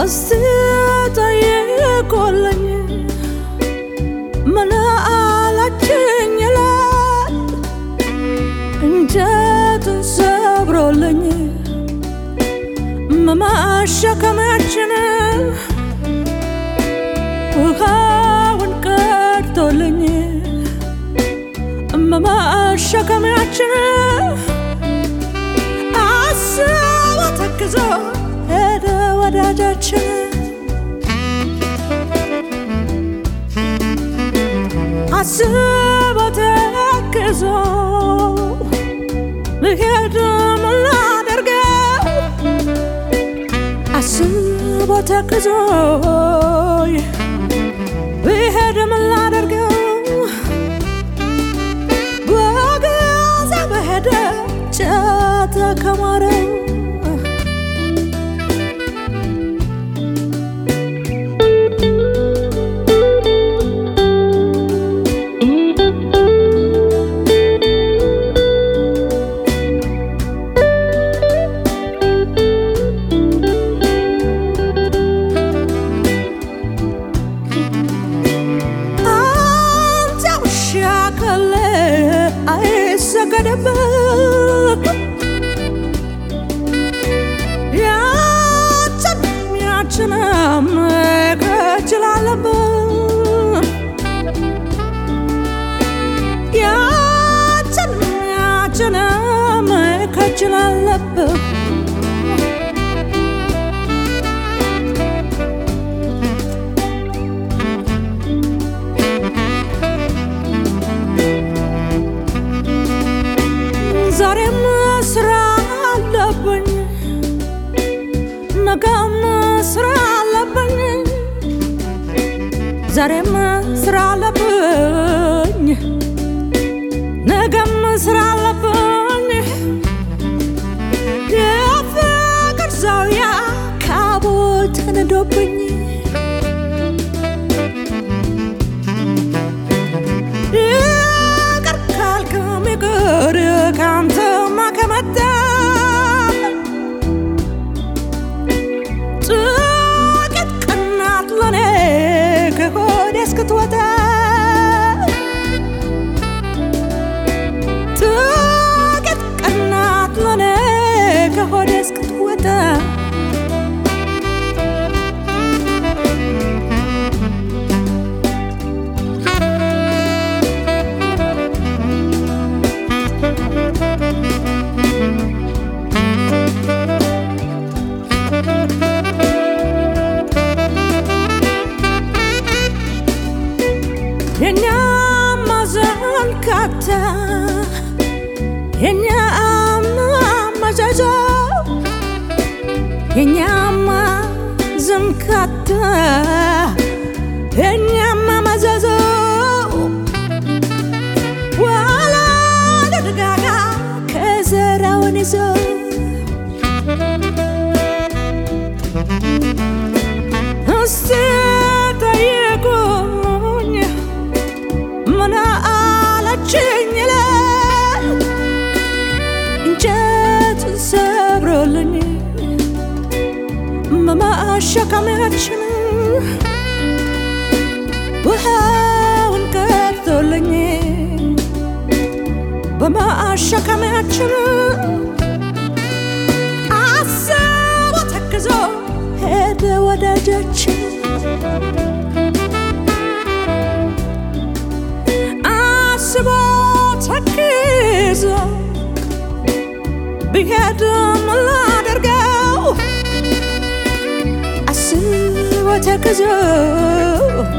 አስተያየቆለኝ ምን አላችኝ ይላል እንጀቱን ሰብሮልኝ መማሸከማችን ውሃውን ቀድቶልኝ መማሸከማችን አስቦ ተክዞ ሄደ ወዳጃችን አስቦ ተክዞ ልሄድ ምን ላደርገው አስቦ ተክዞ ልሄድ ምን ላደርገው በገዛ በሄደ ጫተ ከማረው ዛሬም ስራ አለብኝ ነገም ስራ አለብኝ ዛሬም ስራ አለብኝ ነገም ስራ አለብኝ የፍቅር ዛውያ ካቦል ተነዶብኝ ይቅር ካልክም ይቅር ካንተማ ከመጣ ጥቂት ቀናት ለኔ ከሆዴ እስክትወጣ ጥቂት ቀናት ለኔ ከሆዴ እስክትወጣ የኛማ ዘንካታ የኛማ መዘዞ የኛማ ዘንካታ የኛማ መዘዞ ዋላ ደጋጋ ከዘራውን ይዞ እስቲ ጠይቁኝ ምን አላችኝ ይላል እንጀቱን ሰብሮልኝ መማሸከማችን ውሃውን ቀድቶልኝ በማሸከማችን አስቦ ተክዞ ሄደ ወዳጃችን አስቦ ተክዞ ቢሄድ ምን ላደርገው አስቦ ተክዞ